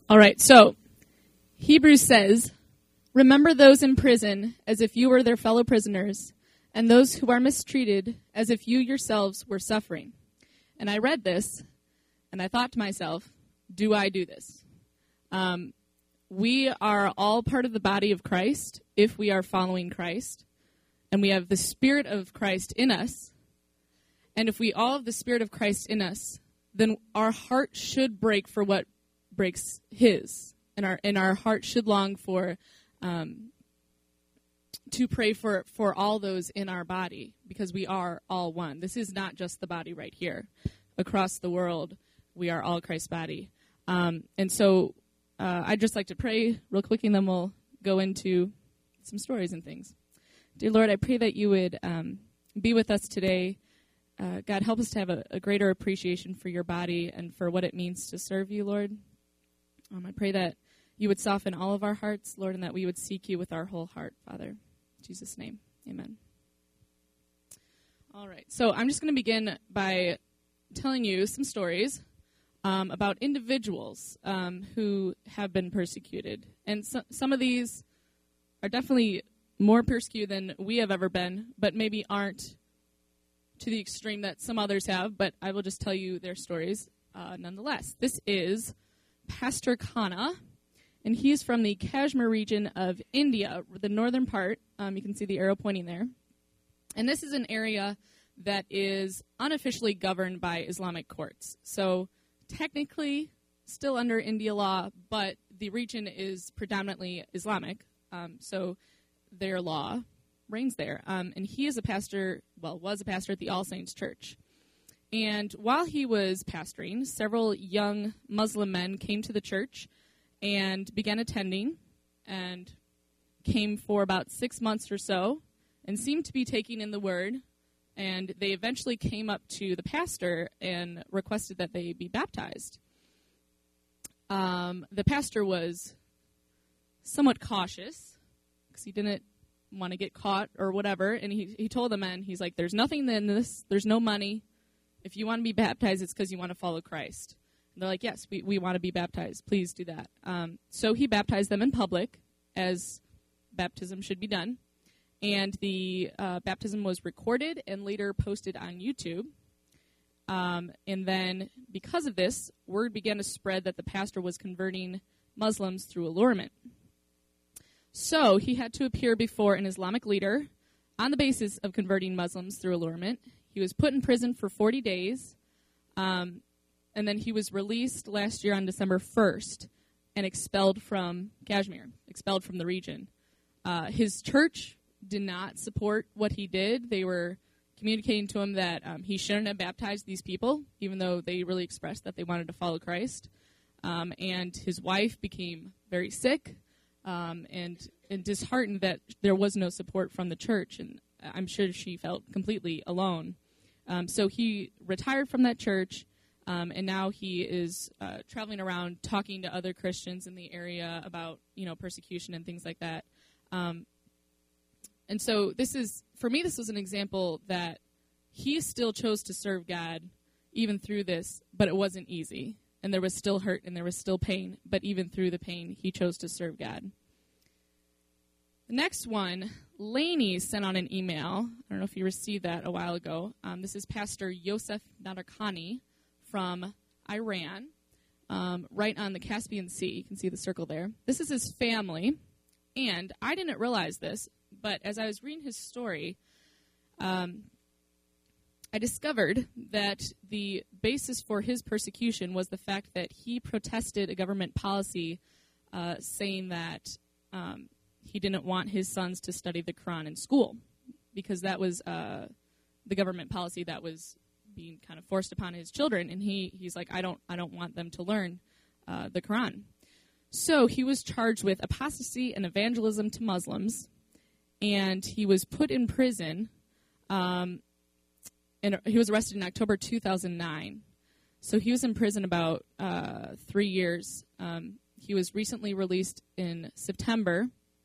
All right, so Hebrews says, remember those in prison as if you were their fellow prisoners, and those who are mistreated as if you yourselves were suffering. And I read this, and I thought to myself, do I do this? We are all part of the body of Christ if we are following Christ, and we have the Spirit of Christ in us. And if we all have the Spirit of Christ in us, then our heart should break for what breaks His, and our heart should long for to pray for all those in our body, because we are all one. This is not just the body right here. Across the world, we are all Christ's body. And so I'd just like to pray real quick, and then we'll go into some stories and things. Dear Lord, I pray that you would be with us today. God, help us to have a greater appreciation for your body and for what it means to serve you, Lord. I pray that you would soften all of our hearts, Lord, and that we would seek you with our whole heart, Father. In Jesus' name, amen. All right, so I'm just going to begin by telling you some stories about individuals who have been persecuted. And some of these are definitely more persecuted than we have ever been, but maybe aren't to the extreme that some others have, but I will just tell you their stories nonetheless. This is Pastor Khanna, and he's from the Kashmir region of India, the northern part. You can see the arrow pointing there. And this is an area that is unofficially governed by Islamic courts. So technically still under India law, but the region is predominantly Islamic, so their law reigns there. And he is was a pastor at the All Saints Church. And while he was pastoring, several young Muslim men came to the church and began attending, and came for about 6 months or so, and seemed to be taking in the word. And they eventually came up to the pastor and requested that they be baptized. The pastor was somewhat cautious because he didn't want to get caught or whatever. And he told the men, he's like, there's nothing in this. There's no money. If you want to be baptized, it's because you want to follow Christ. And they're like, yes, we want to be baptized. Please do that. So he baptized them in public, as baptism should be done. And the baptism was recorded and later posted on YouTube. And then, because of this, word began to spread that the pastor was converting Muslims through allurement. So he had to appear before an Islamic leader on the basis of converting Muslims through allurement. He was put in prison for 40 days, and then he was released last year on December 1st and expelled from Kashmir, expelled from the region. His church did not support what he did. They were communicating to him that he shouldn't have baptized these people, even though they really expressed that they wanted to follow Christ. And his wife became very sick and disheartened that there was no support from the church, and I'm sure she felt completely alone. So he retired from that church, and now he is traveling around talking to other Christians in the area about, persecution and things like that. And so this was an example that he still chose to serve God even through this, but it wasn't easy. And there was still hurt and there was still pain, but even through the pain, he chose to serve God. The next one, Lainey sent on an email. I don't know if you received that a while ago. This is Pastor Yosef Nadarkhani from Iran, right on the Caspian Sea. You can see the circle there. This is his family, and I didn't realize this, but as I was reading his story, I discovered that the basis for his persecution was the fact that he protested a government policy saying that he didn't want his sons to study the Quran in school, because that was the government policy that was being kind of forced upon his children, and he's like, I don't want them to learn the Quran. So he was charged with apostasy and evangelism to Muslims, and he was put in prison. And he was arrested in October 2009. So he was in prison about 3 years. He was recently released in September.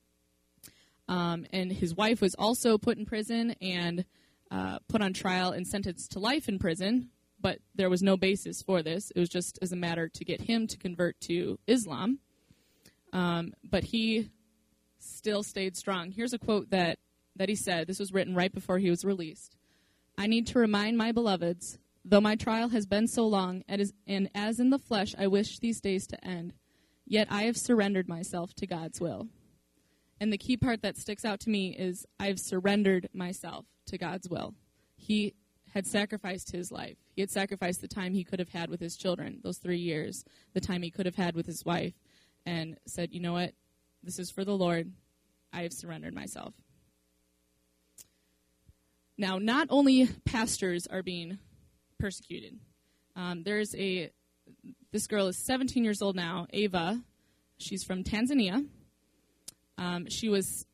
And his wife was also put in prison and put on trial and sentenced to life in prison. but there was no basis for this. It was just as a matter to get him to convert to Islam. But he still stayed strong. Here's a quote that he said. This was written right before he was released. "I need to remind my beloveds, though my trial has been so long, and as in the flesh I wish these days to end, yet I have surrendered myself to God's will." And the key part that sticks out to me is I've surrendered myself to God's will. He had sacrificed his life. He had sacrificed the time he could have had with his children, those 3 years, the time he could have had with his wife, and said, you know what, this is for the Lord. I have surrendered myself. Now, not only pastors are being persecuted. This girl is 17 years old now, Ava. She's from Tanzania. She was,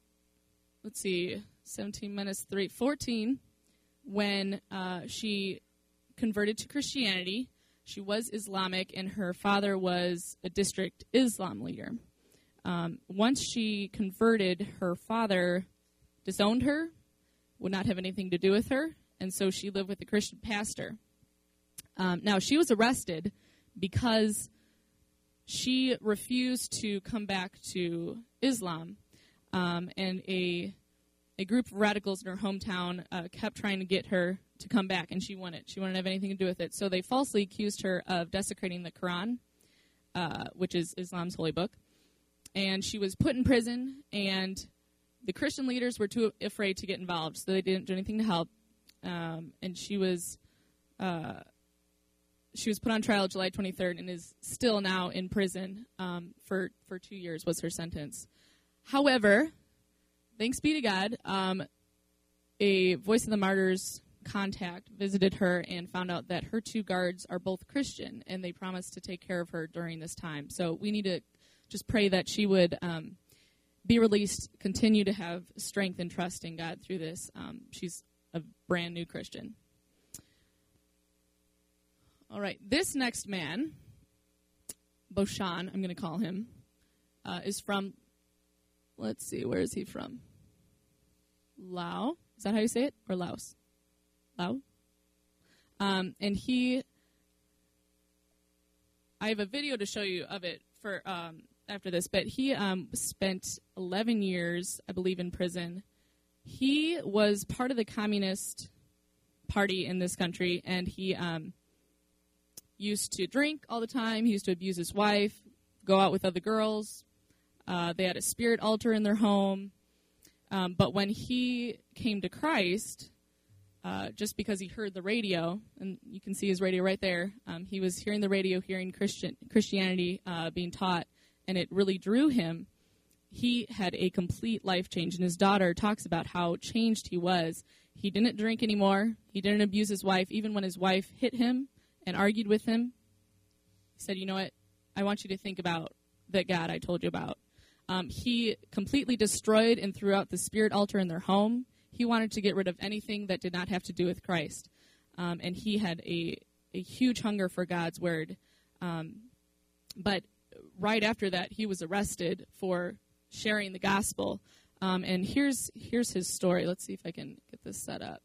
17 minus 3, 14 when she converted to Christianity. She was Islamic, and her father was a district Islam leader. Once she converted, her father disowned her, would not have anything to do with her, and so she lived with a Christian pastor. Now, she was arrested because she refused to come back to Islam, and a group of radicals in her hometown kept trying to get her to come back, and she wouldn't. She wouldn't have anything to do with it. So they falsely accused her of desecrating the Quran, which is Islam's holy book, and she was put in prison, and the Christian leaders were too afraid to get involved, so they didn't do anything to help, and she was put on trial July 23rd and is still now in prison for 2 years was her sentence. However, thanks be to God, a Voice of the Martyrs contact visited her and found out that her 2 guards are both Christian, and they promised to take care of her during this time. So we need to just pray that she would be released, continue to have strength and trust in God through this. She's a brand new Christian. All right, this next man, Boshan, I'm going to call him, is from, let's see, where is he from? Laos. Is that how you say it? Or Laos? Laos? And I have a video to show you of it for after this, but he spent 11 years, I believe, in prison. He was part of the Communist Party in this country, and he used to drink all the time. He used to abuse his wife, go out with other girls. They had a spirit altar in their home. But when he came to Christ, just because he heard the radio, and you can see his radio right there, he was hearing the radio, hearing Christianity being taught, and it really drew him. He had a complete life change, and his daughter talks about how changed he was. He didn't drink anymore. He didn't abuse his wife. Even when his wife hit him and argued with him, he said, you know what, I want you to think about that God I told you about. He completely destroyed and threw out the spirit altar in their home. He wanted to get rid of anything that did not have to do with Christ. And he had a huge hunger for God's word. But right after that, he was arrested for sharing the gospel. And here's his story. Let's see if I can get this set up.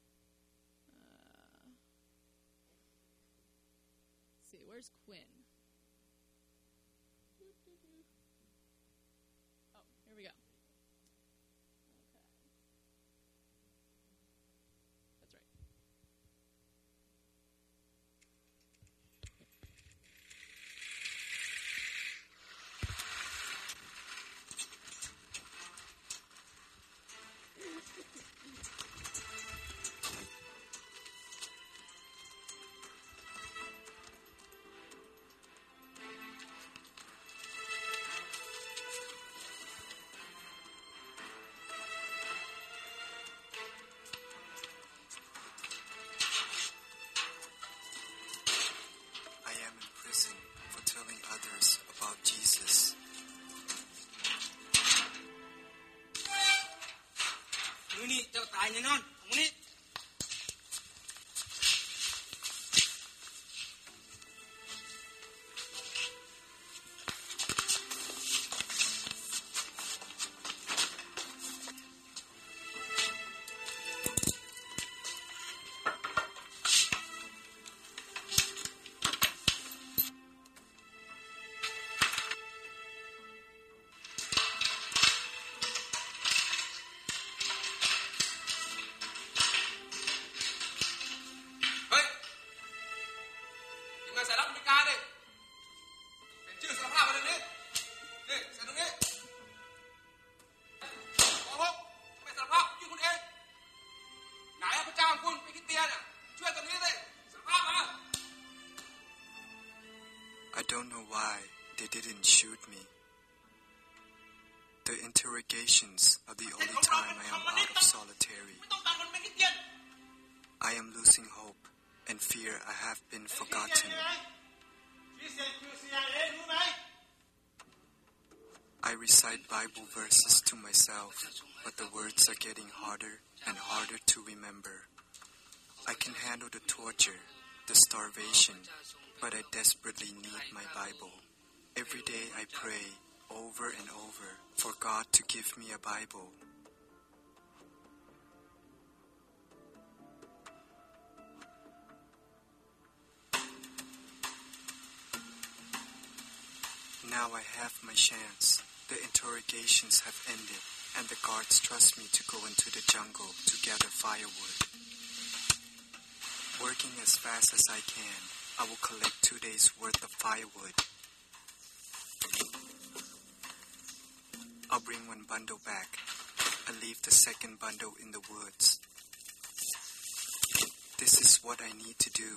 Let's see, where's Quinn? Oh, here we go. Okay. That's right. Others about Jesus. Ni tao tanya non, ni. didn't shoot me. The interrogations are the only time I am out of solitary. ไม่ต้องการมันไม่คิดเย็น I am losing hope and fear I have been forgotten. ที่เสียคือ CIA รู้ไหม I recite Bible verses to myself, but the words are getting harder and harder to remember. I can handle the torture, the starvation, but I desperately need my Bible. Every day I pray over and over for God to give me a Bible. Now I have my chance. The interrogations have ended, and the guards trust me to go into the jungle to gather firewood. Working as fast as I can, I will collect 2 days' worth of firewood. I'll bring one bundle back and leave the second bundle in the woods. This is what I need to do.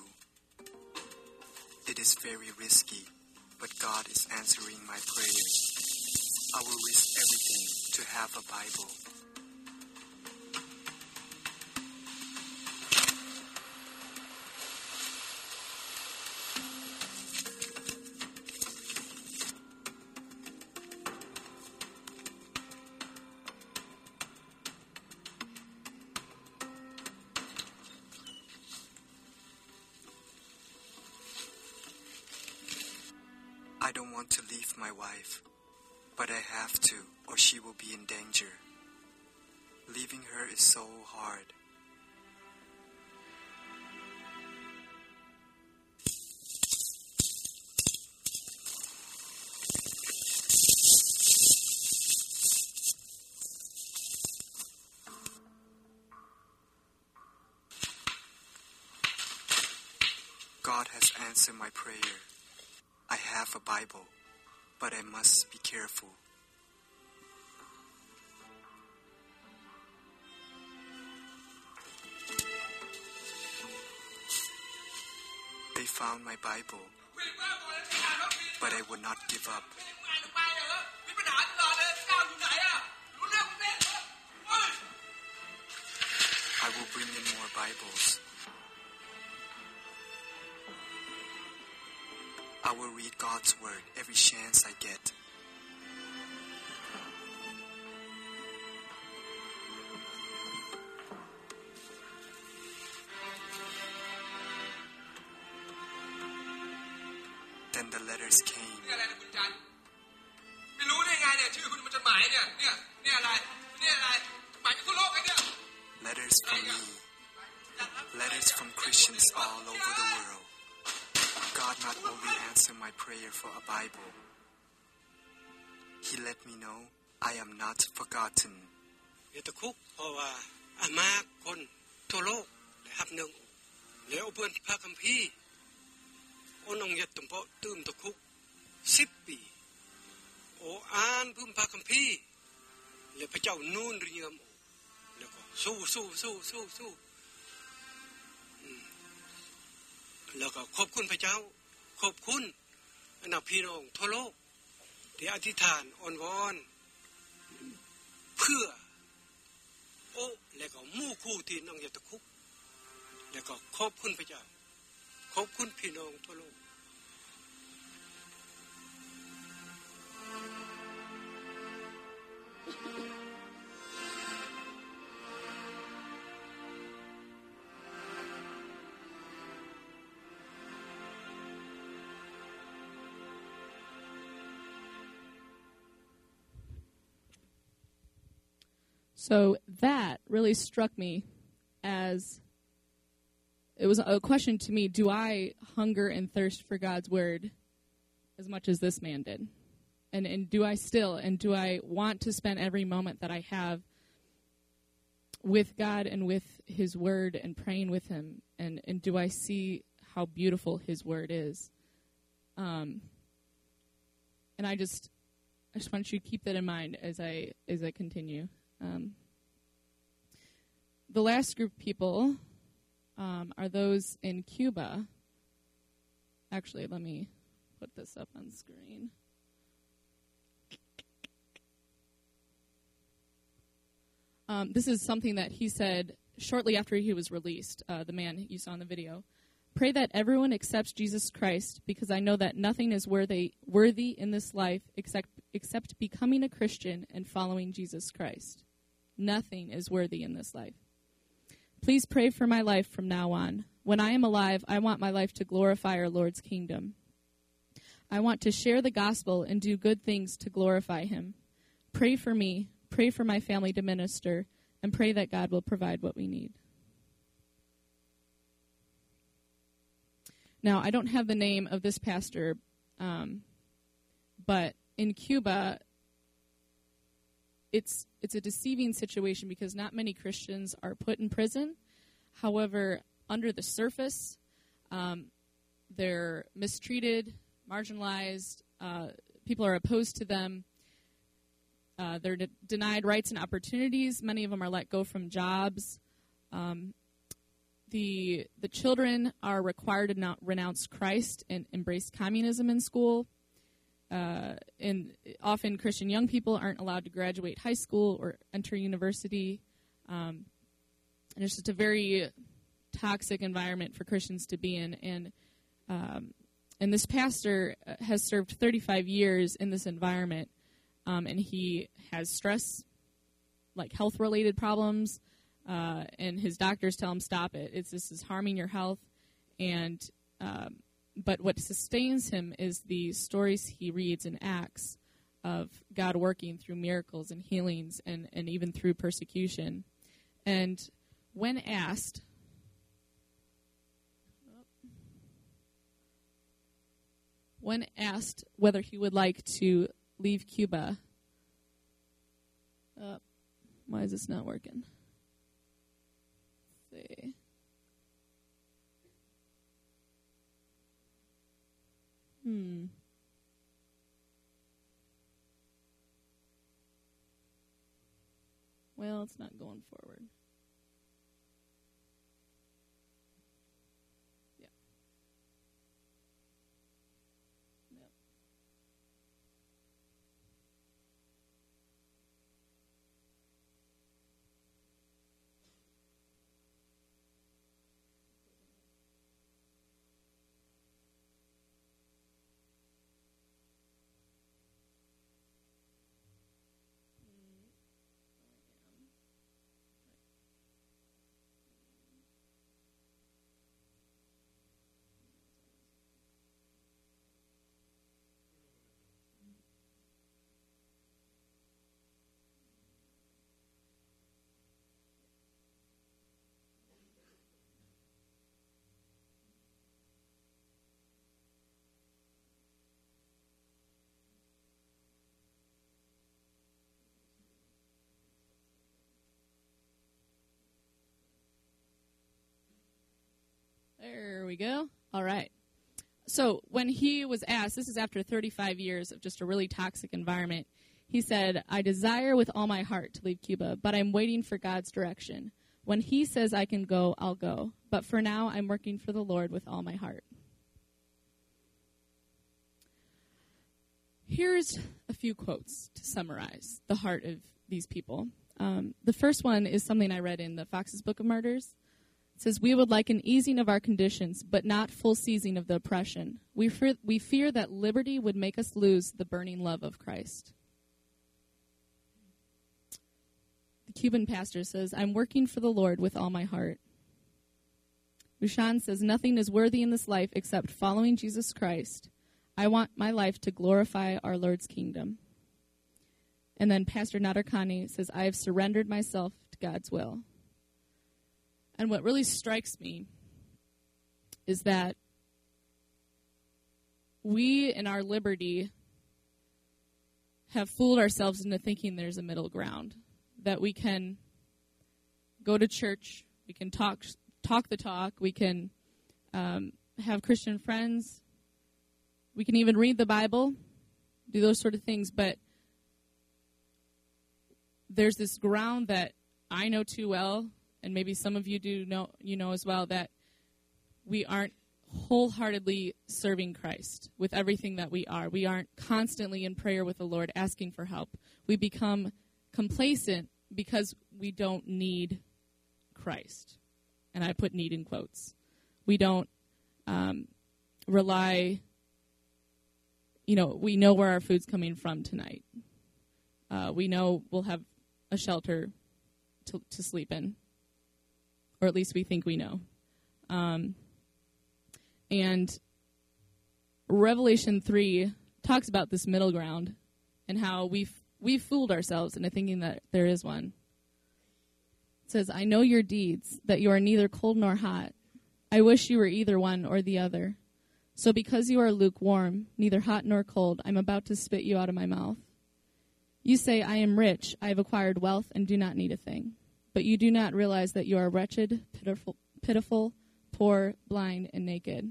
It is very risky, but God is answering my prayers. I will risk everything to have a Bible. I don't want to leave my wife, but I have to, or she will be in danger. Leaving her is so hard. God has answered my prayer. I have a Bible, but I must be careful. They found my Bible, but I would not give up. I will bring in more Bibles. I will read God's word every chance I get. Then the letters came. นี่อะไรนะคุณจันไม่รู้ได้ไงเนี่ยชื่อคุณมันจดหมายเนี่ยเนี่ยอะไรเนี่ยอะไรหมายถึงทั่วโลกไอ้เนี่ย Letters from me. Letters from Christians all over the world. God not only answered my prayer for a Bible, He let me know I am not forgotten. อย่าตะคุกเพราะว่าอามาคนทั่วโลกและฮับหนึ่งแล้วเพื่อนพระคัมภีร์โอ้น้องยัดตุ่มเพาะตื้มตะคุก10 ปีโอ้อ่านพึ่มพระคัมภีร์แล้วพระเจ้านู่นเรียมแล้วก็สู้แล้วก็ขอบคุณพระเจ้าขอบคุณอันดับพี่น้องทั่วโลกที่อธิษฐานอ้อนวอนเพื่อโอ้แล้วก็มู่คู่ที่น้องอย่าตะคุกแล้วก็ขอบคุณพระเจ้าขอบคุณพี่น้องทั่วโลก So that really struck me as it was a question to me. Do I hunger and thirst for God's word as much as this man did? And do I still, and do I want to spend every moment that I have with God and with his word and praying with him? And do I see how beautiful his word is? And I just want you to keep that in mind as I continue. The last group of people are those in Cuba. Actually, let me put this up on screen. this is something that he said shortly after he was released, the man you saw in the video. Pray that everyone accepts Jesus Christ, because I know that nothing is worthy in this life except becoming a Christian and following Jesus Christ. Nothing is worthy in this life. Please pray for my life from now on. When I am alive, I want my life to glorify our Lord's kingdom. I want to share the gospel and do good things to glorify him. Pray for me, pray for my family to minister, and pray that God will provide what we need. Now, I don't have the name of this pastor, but in Cuba, it's a deceiving situation because not many Christians are put in prison. However, under the surface, they're mistreated, marginalized, people are opposed to them, they're denied rights and opportunities. Many of them are let go from jobs. The children are required to not renounce Christ and embrace communism in school. And often Christian young people aren't allowed to graduate high school or enter university. And it's just a very toxic environment for Christians to be in. And this pastor has served 35 years in this environment, and he has stress, like health-related problems, and his doctors tell him, stop it. This is harming your health. And but what sustains him is the stories he reads in Acts of God working through miracles and healings and even through persecution. And when asked whether he would like to leave Cuba, why is this not working? Let's see. Well, it's not going forward. Yeah. Yep. There we go. All right. So when he was asked, this is after 35 years of just a really toxic environment, he said, I desire with all my heart to leave Cuba, but I'm waiting for God's direction. When he says I can go, I'll go. But for now, I'm working for the Lord with all my heart. Here's a few quotes to summarize the heart of these people. The first one is something I read in the Fox's Book of Martyrs. It says, we would like an easing of our conditions, but not full seizing of the oppression. We fear that liberty would make us lose the burning love of Christ. The Cuban pastor says, I'm working for the Lord with all my heart. Bushan says, nothing is worthy in this life except following Jesus Christ. I want my life to glorify our Lord's kingdom. And then Pastor Nadarkhani says, I have surrendered myself to God's will. And what really strikes me is that we, in our liberty, have fooled ourselves into thinking there's a middle ground, that we can go to church, we can talk the talk, we can have Christian friends, we can even read the Bible, do those sort of things, but there's this ground that I know too well, and maybe some of you do know, as well, that we aren't wholeheartedly serving Christ with everything that we are. We aren't constantly in prayer with the Lord asking for help. We become complacent because we don't need Christ. And I put need in quotes. We don't rely, we know where our food's coming from tonight. We know we'll have a shelter to sleep in. Or at least we think we know. And Revelation 3 talks about this middle ground and how we've fooled ourselves into thinking that there is one. It says, I know your deeds, that you are neither cold nor hot. I wish you were either one or the other. So because you are lukewarm, neither hot nor cold, I'm about to spit you out of my mouth. You say, I am rich, I have acquired wealth, and do not need a thing. But you do not realize that you are wretched, pitiful, poor, blind, and naked.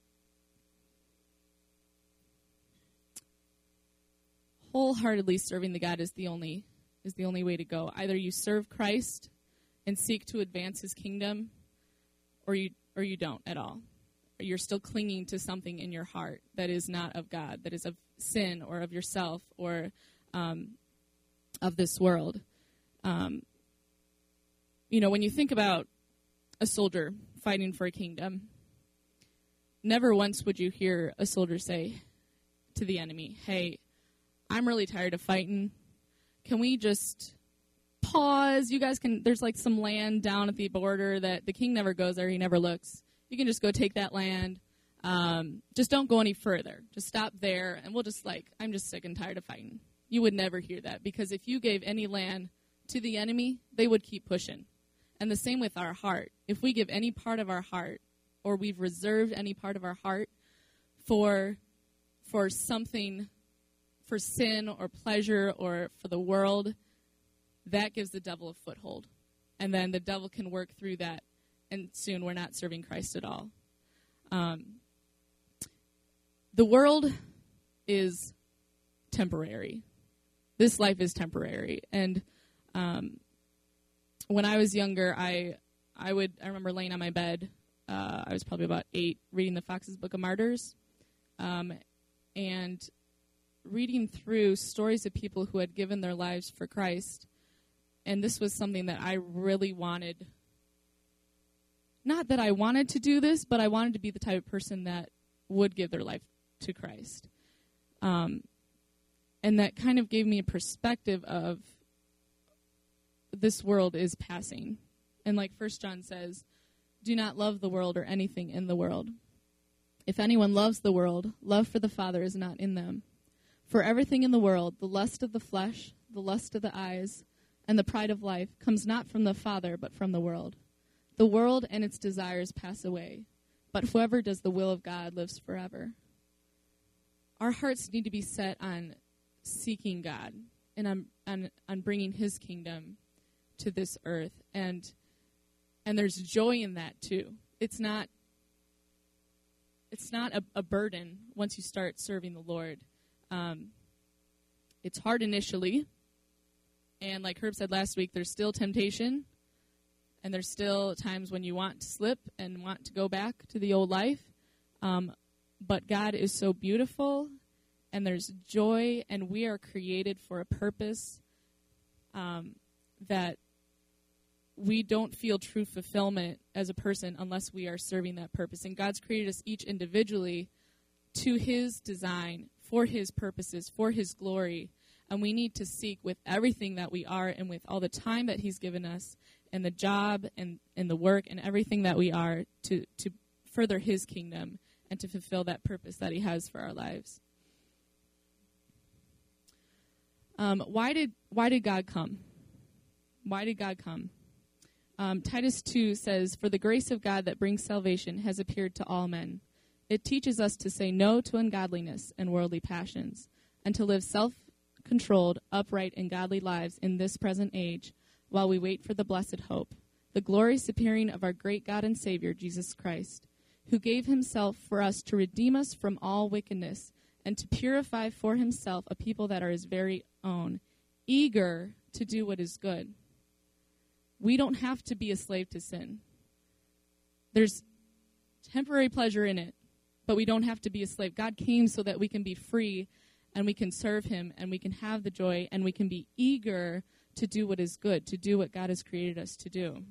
Wholeheartedly serving the God is the only way to go. Either you serve Christ and seek to advance his kingdom, or you don't at all. You're still clinging to something in your heart that is not of God, that is of sin or of yourself or of this world. When you think about a soldier fighting for a kingdom, never once would you hear a soldier say to the enemy, hey, I'm really tired of fighting. Can we just pause? You guys can, there's like some land down at the border that the king never goes there. He never looks. You can just go take that land. Just don't go any further. Just stop there. And we'll just I'm just sick and tired of fighting. You would never hear that, because if you gave any land to the enemy, they would keep pushing. And the same with our heart. If we give any part of our heart, or we've reserved any part of our heart for something, for sin or pleasure or for the world, that gives the devil a foothold. And then the devil can work through that, and soon we're not serving Christ at all. The world is temporary. This life is temporary. And when I was younger, I remember laying on my bed. I was probably about 8, reading the Fox's Book of Martyrs, and reading through stories of people who had given their lives for Christ. And this was something that I really wanted. Not that I wanted to do this, but I wanted to be the type of person that would give their life to Christ. And that kind of gave me a perspective of this world is passing. And like 1 John says, do not love the world or anything in the world. If anyone loves the world, love for the Father is not in them. For everything in the world, the lust of the flesh, the lust of the eyes, and the pride of life comes not from the Father, but from the world. The world and its desires pass away, but whoever does the will of God lives forever. Our hearts need to be set on seeking God and on bringing his kingdom to this earth. And there's joy in that too. It's not a burden once you start serving the Lord. It's hard initially. And like Herb said last week, there's still temptation. And there's still times when you want to slip and want to go back to the old life. But God is so beautiful, and there's joy, and we are created for a purpose that we don't feel true fulfillment as a person unless we are serving that purpose. And God's created us each individually to his design, for his purposes, for his glory. And we need to seek with everything that we are and with all the time that he's given us and the job and the work and everything that we are to further his kingdom and to fulfill that purpose that he has for our lives. Why did God come? Why did God come? Titus 2 says, "For the grace of God that brings salvation has appeared to all men. It teaches us to say no to ungodliness and worldly passions, and to live self-controlled, upright, and godly lives in this present age, while we wait for the blessed hope, the glorious appearing of our great God and Savior, Jesus Christ, who gave himself for us to redeem us from all wickedness, and to purify for himself a people that are his very own, eager to do what is good." We don't have to be a slave to sin. There's temporary pleasure in it, but we don't have to be a slave. God came so that we can be free and we can serve him and we can have the joy and we can be eager to do what is good, to do what God has created us to do.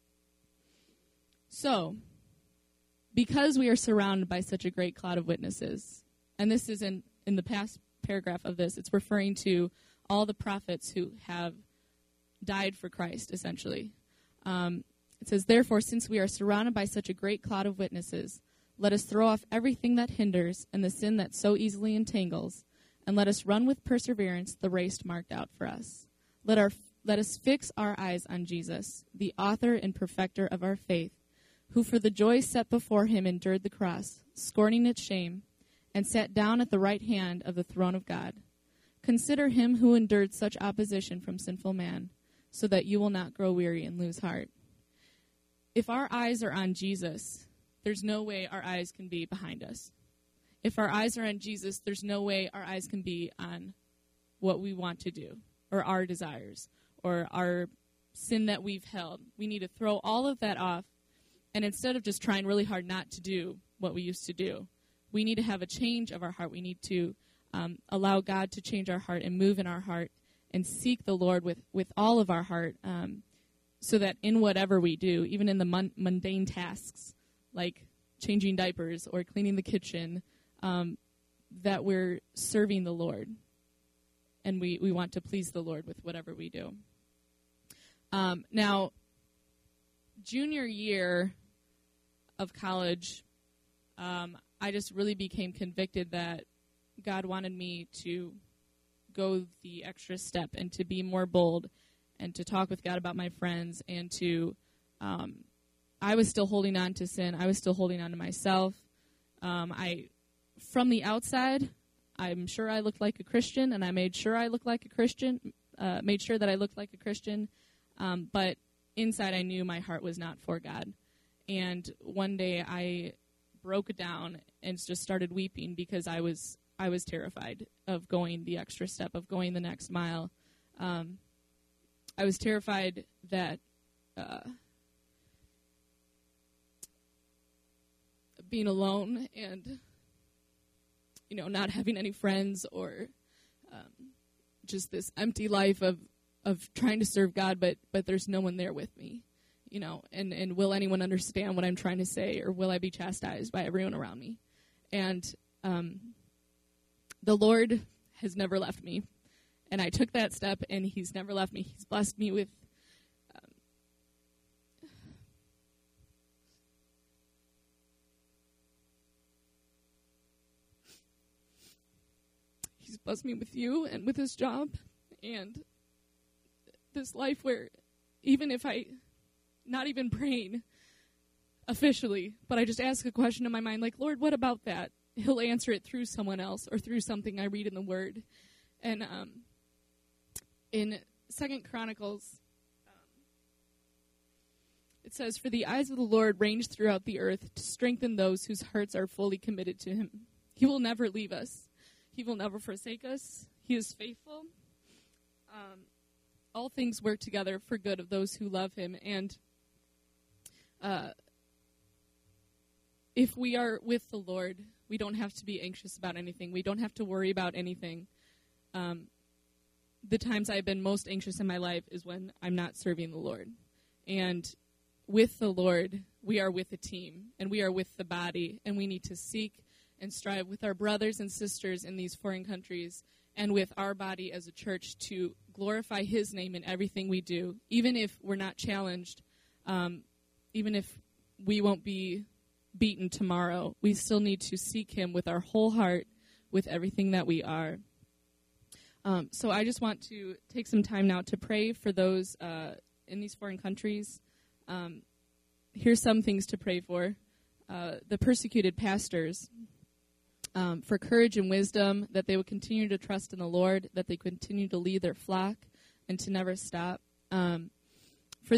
So, because we are surrounded by such a great cloud of witnesses, and this is in the past paragraph of this, it's referring to all the prophets who have died for Christ, essentially. It says, therefore, since we are surrounded by such a great cloud of witnesses, let us throw off everything that hinders and the sin that so easily entangles, and let us run with perseverance the race marked out for us. Let us fix our eyes on Jesus, the author and perfecter of our faith, who for the joy set before him endured the cross, scorning its shame, and sat down at the right hand of the throne of God. Consider him who endured such opposition from sinful man, so that you will not grow weary and lose heart. If our eyes are on Jesus, there's no way our eyes can be behind us. If our eyes are on Jesus, there's no way our eyes can be on what we want to do, or our desires, or our sin that we've held. We need to throw all of that off, and instead of just trying really hard not to do what we used to do, we need to have a change of our heart. We need to allow God to change our heart and move in our heart and seek the Lord with all of our heart, so that in whatever we do, even in the mundane tasks, like changing diapers or cleaning the kitchen, that we're serving the Lord. And we want to please the Lord with whatever we do. Now, junior year of college, I just really became convicted that God wanted me to go the extra step and to be more bold and to talk with God about my friends and to, I was still holding on to sin. I was still holding on to myself. From the outside, I'm sure I looked like a Christian, and I made sure I looked like a Christian, made sure that I looked like a Christian, but inside I knew my heart was not for God. And one day I broke down and just started weeping because I was terrified of going the extra step, of going the next mile. I was terrified that being alone and, not having any friends or just this empty life of trying to serve God, but there's no one there with me, and will anyone understand what I'm trying to say, or will I be chastised by everyone around me? And the Lord has never left me. And I took that step, and he's never left me. He's blessed me with he's blessed me with you and with his job and this life where even if not even praying officially, but I just ask a question in my mind like, Lord, what about that? He'll answer it through someone else or through something I read in the Word. And in 2 Chronicles, it says, for the eyes of the Lord range throughout the earth to strengthen those whose hearts are fully committed to him. He will never leave us. He will never forsake us. He is faithful. All things work together for good of those who love him. And if we are with the Lord, we don't have to be anxious about anything. We don't have to worry about anything. The times I've been most anxious in my life is when I'm not serving the Lord. And with the Lord, we are with a team, and we are with the body, and we need to seek and strive with our brothers and sisters in these foreign countries and with our body as a church to glorify his name in everything we do, even if we're not challenged, even if we won't be beaten tomorrow. We still need to seek him with our whole heart, with everything that we are. So I just want to take some time now to pray for those in these foreign countries. Here's some things to pray for. The persecuted pastors, for courage and wisdom, that they would continue to trust in the Lord, that they continue to lead their flock and to never stop. For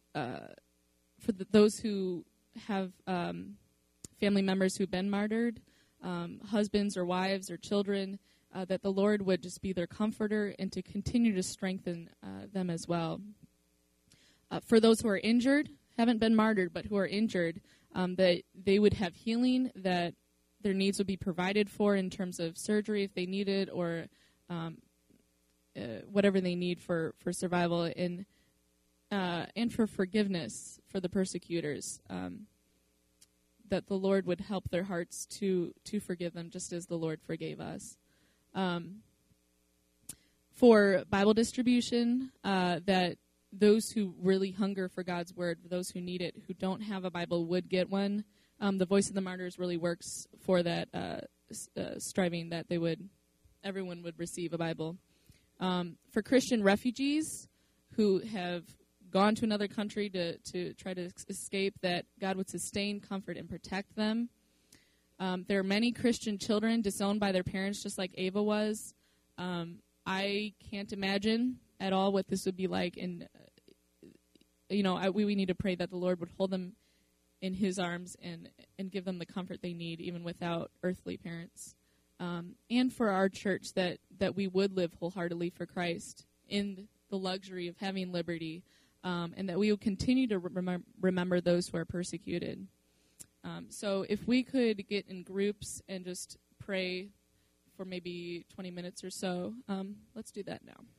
those who have family members who've been martyred, husbands or wives or children, that the Lord would just be their comforter and to continue to strengthen them as well. For those who are injured, haven't been martyred, but who are injured, that they would have healing, that their needs would be provided for in terms of surgery if they need it, or whatever they need for survival and for forgiveness for the persecutors, that the Lord would help their hearts to forgive them just as the Lord forgave us. For Bible distribution, that those who really hunger for God's word, those who need it, who don't have a Bible, would get one. The Voice of the Martyrs really works for that, striving that everyone would receive a Bible. For Christian refugees who have gone to another country to try to escape, that God would sustain, comfort, and protect them. There are many Christian children disowned by their parents, just like Ava was. I can't imagine at all what this would be like, and we need to pray that the Lord would hold them in His arms and give them the comfort they need, even without earthly parents. And for our church, that we would live wholeheartedly for Christ in the luxury of having liberty, and that we will continue to remember those who are persecuted. So if we could get in groups and just pray for maybe 20 minutes or so, let's do that now.